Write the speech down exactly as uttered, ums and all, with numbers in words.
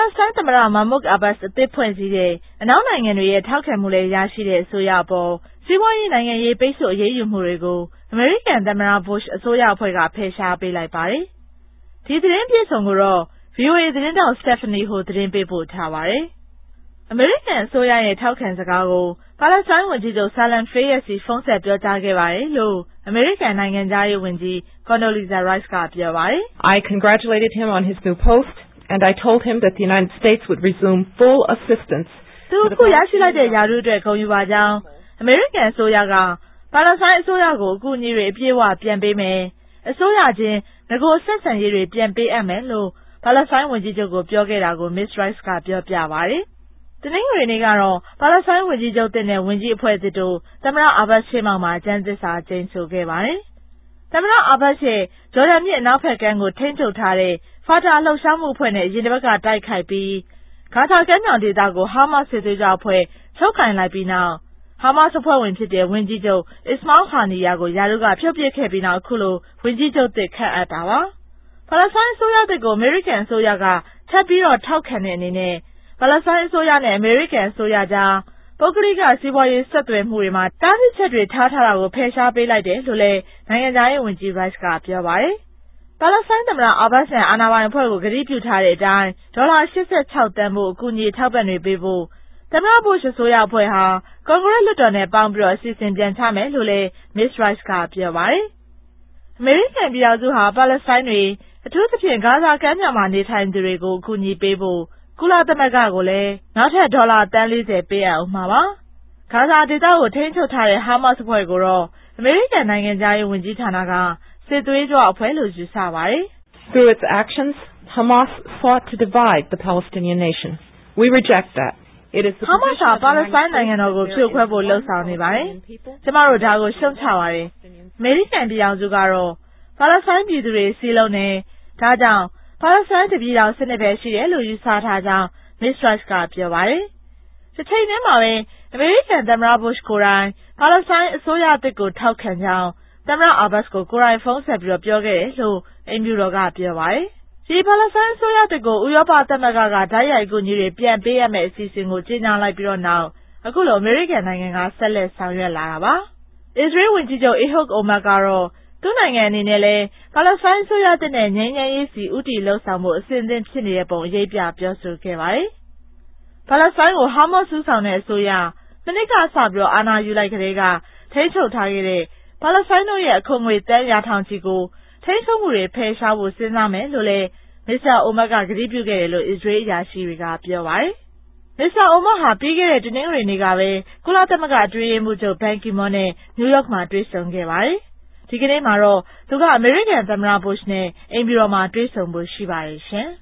လက်စတိုင်းသမ္မတ Mahmoud Abbas အသစ်ဖွဲ့စည်းတဲ့အနောက်နိုင်ငံတွေရဲ့ထောက်ခံမှုလည်းရရှိတဲ့အစိုးရအပေါ်စီးပွားရေးနိုင်ငံရေးပိတ်ဆို့အရေးယူမှုတွေကိုအမေရိကန်သမ္မတ Bush အစိုးရအဖွဲ့ကဖယ်ရှားပေးလိုက်ပါတယ်။ဒီသတင်းပြည့်စုံကိုတော့ ဗွီအိုအေ သတင်းတောက် Stephanie Ho သတင်းပေးပို့ထားပါတယ်။အမေရိကန်အစိုးရရဲ့ထောက်ခံစကားကိုပါလက်စတိုင်းဝန်ကြီးချုပ် Salam Fayyad ဆီဖုန်းဆက်ပြောကြားခဲ့ပါတယ်လို့အမေရိကန်နိုင်ငံခြားရေးဝန်ကြီး Condoleezza Rice ကပြောပါတယ်။ I congratulated him on his new post.And I told him that the United States would resume full assistance. သူအခုရရှိလိုက်တဲ့ရာထူးအတွက်ဂုဏ်ယူပါကြောင်းအမေရိကန်အစိုးရကပါလက်စတိုင်းအစိုးရကိုအကူအညီတွေအပြည့်အဝပြန်ပေးမယ်။အစိုးရချင်းငကိုဆက်ဆံရေးတွေပြန်ပေးအပ်မယ်လို့ပါလက်စတိုင်းဝန်ကြီးချုပ်ကိုပြောခဲ့တာကို Miz Rice ကပြောပြပါတယ်။တနင်္ဂနွေနေ့ကတော့ပါလက်စတိုင်းဝန်ကြီးချုပ်သစ်နဲ့ဝန်ကြီးအဖွဲ့သစ်တို့သမ္မတ Abbas ရှေ့မှောက်မှာကျမ်းသစ္စာကျိန်ဆိုခဲ့ပါတယ်။သမ္မတ Abbas ရဲ့ဂျော်ဒန်မြစ်အနောက်ဘက်ကမ်းကိုထိန်းချုပ်ထားတဲ့Fatah လှုပ်ရှားမှုအဖွဲ့နဲ့ရင်တစ်ပတ်ကတိုက်ခိုက်ပြီးဂါဇာကမ်းမြောင်ဒေသကိုဟာမတ်စစ်သွေးကြွအဖွဲ့ချုပ်ကိုင်လိုက်ပြီးနောက်ဟာမတ်အဖွဲ့ဝင်ဖြစ်တဲ့ဝန်ကြီးချုပ် Ismail Haniyeh ကိုယာရုကဖြုတ်ပစ်ခဲ့ပြီးနောက်အခုလိုဝန်ကြီးချုပ်သစ်ခန့်အပ်တာပါ။ပါလက်စတိုင်းအစိုးရသစ်ကိုအမေရိကန်အစိုးရကထပ်ပြီးတော့ထောက်ခံတဲ့အနေနဲ့ပါလက်စတိုင်းအစိုးရနဲ့အမေရိကန်အစိုးရကြားပုဂ္ဂလိကစီးပွားရေးဆက်သွယ်မှုတွေမှာတားမြစ်ချက်တွေထားထားတာကိုဖယ်ရှားပေးလိုက်တယ်လို့လည်းနိုင်ငံခြားရေးဝန်ကြီး Rice ကပြောပါတယ်။ပါလက်စတိုင်းသမ္မတ Abbas နဲ့အာဏာပိုင်အဖွဲ့ကိုကတိပြုထားတဲ့အတိုင်းဒေါ်လာ၈၆တန်ဖို့အကူအညီထောက်ပံ့တွေပေးဖို့သမ္မတ Bush အစိုးရအဖွဲ့ဟာကွန်ဂရက်လွှတ်တော်နဲ့ပေါင်းပြီးအစီအစဉ်ပြန်ချမယ်လို့လည်း Miz Rice ကပြောပါတယ်။အမေရိကန်ပြည်ထောင်စုဟာပါလက်စတိုင်းတွေအထူးသဖြင့်ဂါဇာကမ်းမြောင်မှာနေထိုင်သူတွေကိုအကူအညီပေးဖို့ကုလသမဂ္ဂကိုလည်းနောက်ထပ်ဒေါ်လာသန်း၄၀ပေးအပ်ဦးမှာပါ။ဂါဇာဒေသကိုထိန်းချုပ်ထားတဲ့ဟာမတ်အဖွဲ့ကိုတော့အမေရိကန်နိုင်ငံခြားရေးဝန်ကြီးဌာနကစစ်သွေးကြွအဖွဲ့လို့ယူဆပါတယ်။ Through its actions, Hamas sought to divide the Palestinian nation. We reject that. It is the Hamas ဟာပါလက်စတိုင်းနိုင်ငံတော်ကိုဖြိုခွဲဖို့လှုံ့ဆော်နေပါတယ်။ကျမတို့ဒါကိုရှုံ့ချပါတယ်။အမေရိကန်ပြည်ထောင်စုကတော့ပါလက်စတိုင်းပြည်သူတွေစည်းလုံးနေဒါကြောင့်ပါလက်စတိုင်းတပြည်တော်စနစ်ပဲရှိတယ်လို့ယူဆထားကြောင်း Miz Rice ကပြောပါတယ်။တစ်ချိန်တည်းမှာပဲအမေရိကန်သမ္မတ Bush ကိုယ်တိုင်ပါလက်စတိုင်းအစိုးရအသစ်ကိုထောက်ခံကြောင်းသမ္မတ Abbas ကိုကိုယ်တိုင်ဖုန်းဆက်ပြီးပြောခဲ့တယ်လို့အိမ်ဖြူတော်ကပြောပါတယ်။ဒီပါလက်စတိုင်းအစိုးရသစ်ကိုဥရောပသမဂ္ဂကဓာတ်ရိုက်အကူအညီတွေပြန်ပေးရမယ့်အစီအစဉ်ကိုကြေညာလိုက်ပြီးတော့နောက်အခုလိုအမေရိကန်နိုင်ငံကဆက်လက်ဆောင်ရွက်လာတာပါ။အစ္စရေးဝန်ကြီးချုပ် Ehud Olmert ကတော့သူ့နိုင်ငံအနေနဲ့လည်းပါလက်စတိုင်းအစိုးရသစ်နဲ့ငြိမ်းချမ်းရေးစီဦးတည်လှုပ်ဆောင်မှုအစဉ်သင့်ဖြစ်နေတဲ့ပုံအရေးပြပြောဆိုခဲ့ပါတယ်။ပါလက်စတိုင်းကိုဟာမတ်စ်ဦးဆောင်တဲ့အစိုးရမနှစ်ကစပြီးအာဏာယူလိုက်ကလေးကထိန်းချုပ်ထားခဲ့တဲ့ပါလက်စတိုင်းတို့ရဲ့အခွန်ငွေတန်းရာထောင်ချီကိုထိန်းချုပ်မှုတွေဖယ်ရှားဖို့စဉ်းစားမယ်လို့လည်းမစ္စတာအိုမတ်ကကတိပြုခဲ့တယ်လို့အစ္စရေးအရာရှိတွေကပြောပါတယ်။မစ္စတာအိုမတ်ဟာပြီးခဲ့တဲ့တနင်္ဂနွေနေ့ကပဲကုလသမဂ္ဂအတွင်းရေးမှူးချုပ်ဘန်ကီမွန်းနဲ့နယူးယောက်မှာတွေ့ဆုံခဲ့ပါတယ်။ဒီကနေ့မှာတော့သူကအမေရိကန်သမ္မတ Bush နဲ့အိမ်ဖြူတော်မှာတွေ့ဆုံဖို့ရှိပါတယ်ရှင်